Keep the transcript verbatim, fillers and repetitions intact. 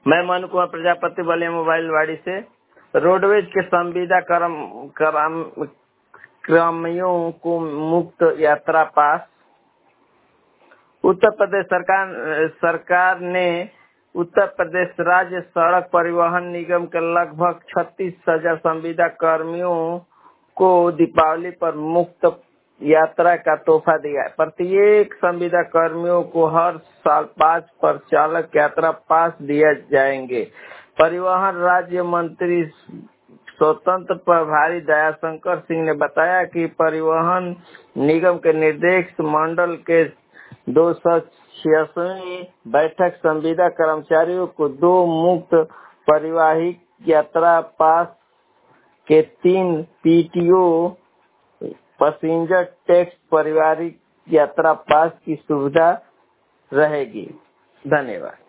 मैं मनु कुमार प्रजापति बलिया मोबाइल वाड़ी से। रोडवेज के संविदा कर्म कर्म कर्मियों को मुफ्त यात्रा पास। उत्तर प्रदेश सरकार सरकार ने उत्तर प्रदेश राज्य सड़क परिवहन निगम के लगभग छत्तीस हजार संविदा कर्मियों को दीपावली पर मुफ्त यात्रा का तोहफा दिया है। प्रत्येक संविदा कर्मियों को हर साल पांच परिचालक यात्रा पास दिए जाएंगे। परिवहन राज्य मंत्री स्वतंत्र प्रभारी दयाशंकर सिंह ने बताया कि परिवहन निगम के निर्देशक मंडल के दो सौ छियासवीं बैठक संविदा कर्मचारियों को दो मुफ्त परिवाहिक यात्रा पास के तीन पीटीओ पैसेंजर टैक्स पारिवारिक यात्रा पास की सुविधा रहेगी। धन्यवाद।